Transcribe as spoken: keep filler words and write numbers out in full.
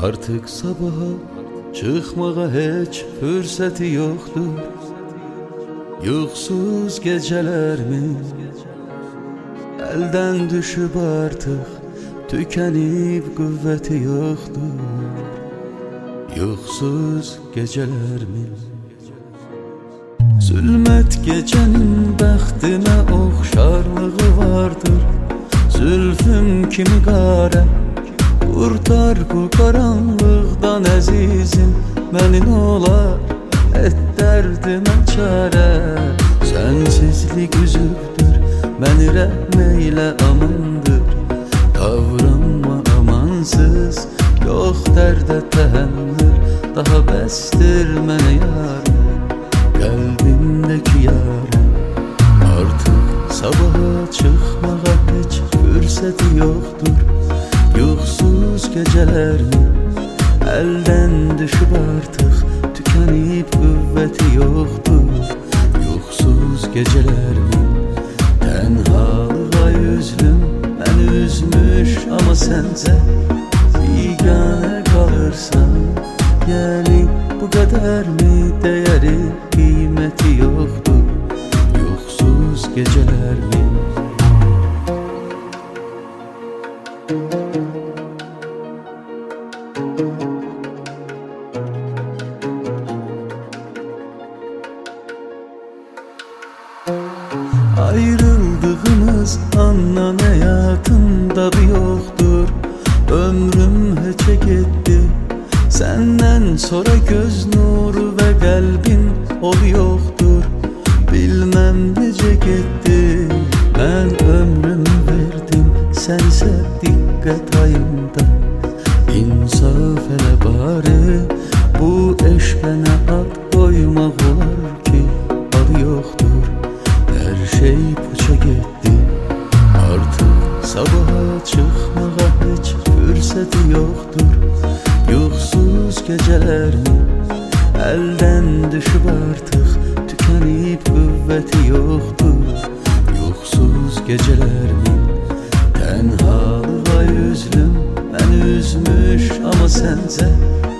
Artık sabaha çıkmağa hiç fürsəti yoxdur. Yuxsuz gecələrmin əldən düşüb artıq, tükənib qüvvəti yoxdur. Yuxsuz gecələrmin zülmət gecənin bəxtimə oxşarlığı vardır. Zülfüm kimi qara, qurtar bu qaranlıqdan əzizim, mənin olar, et dərdimə çarə. Sənsizlik üzübdür, məni rəhm eylə amandır. Davranma amansız, yox dərdə təhəmmül, daha bəsdir mənə yarə, qəlbimdəki yarə. Artıq sabaha çıxmağa heç fürsəti yoxdur. Yuxsuz gecələrmin əldən düşüb artıq, tükənib qüvvəti yoxdur. Yuxsuz gecələrmin tənhalığa üzlüm məni üzmüş, amma səncə biganə qalırsan. Yəni bu qədərmi dəyəri, qiyməti yoxdur yuxsuz gecələrmin. Ayrıldığımız andan həyatımda bir yoxdur. Ömrüm heçə getdi, səndən sonra göz nuru və qəlbin ol yoxdur. Bilməm necə getdi, mən ömrümü verdim, sən isə diqqət ayında. İnsaf elə bari, bu eşqə nə ad qoymaq olar ki, adı yoxdur. Hər şey puça getdi, artıq sabaha çıxmağa heç fürsəti yoxdur. Yuxsuz gecələrmin əldən düşüb artıq, tükənib qüvvəti yoxdur. Yuxsuz gecələrmin tənhalığa üzlüm məni üzmüş, amma səncə